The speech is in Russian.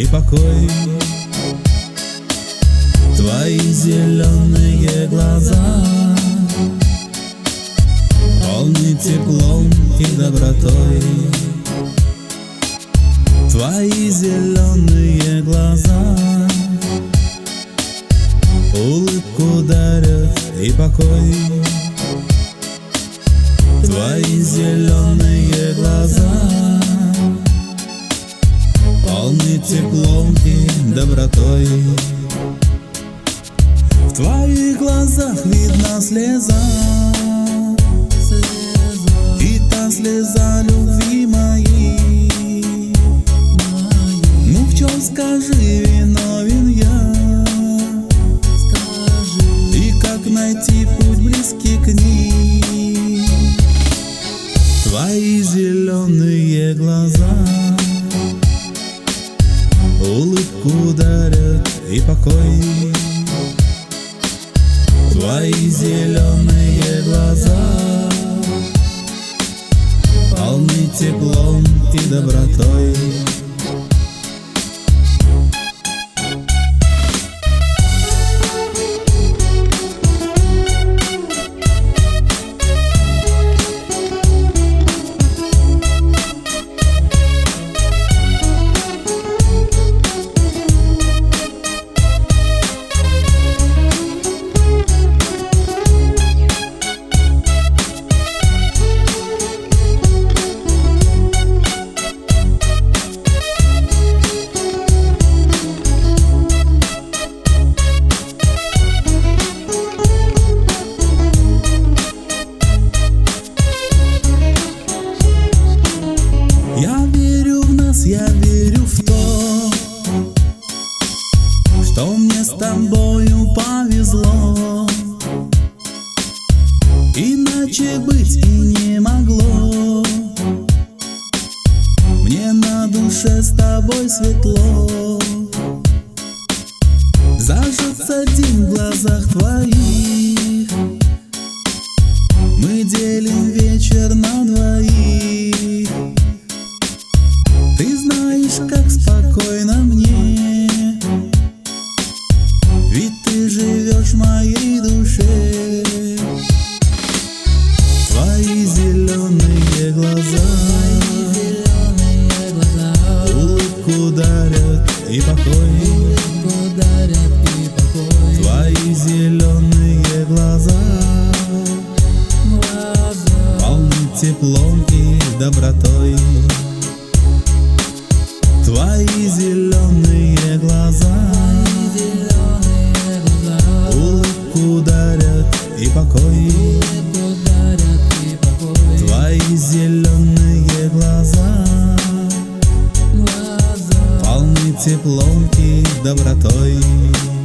покой. Твои зеленые глаза полны теплом и добротой. Твои зеленые глаза улыбку дарят и покой. Твои зеленые глаза полны теплом и добротой. В твоих глазах видна слеза, и та слеза любви моей. Ну в чем, скажи, виновен я? И как найти путь близкий к ней? Твои зеленые глаза улыбку дарят и покой. Твои зеленые глаза полны теплом и добротой. Я верю в то, что мне с тобою повезло. Иначе быть и не могло. Мне на душе с тобой светло. Зажжется день в глазах твоих. Мы делим вечер на двоих. Ты знаешь, как спокойно мне, ведь ты живешь в моей душе. Твои зеленые глаза улыбку дарят и покой. Твои зеленые глаза полны теплом и добротой. Твои зеленые глаза улыбку дарят и покой. Твои зеленые глаза полны теплом и добротой.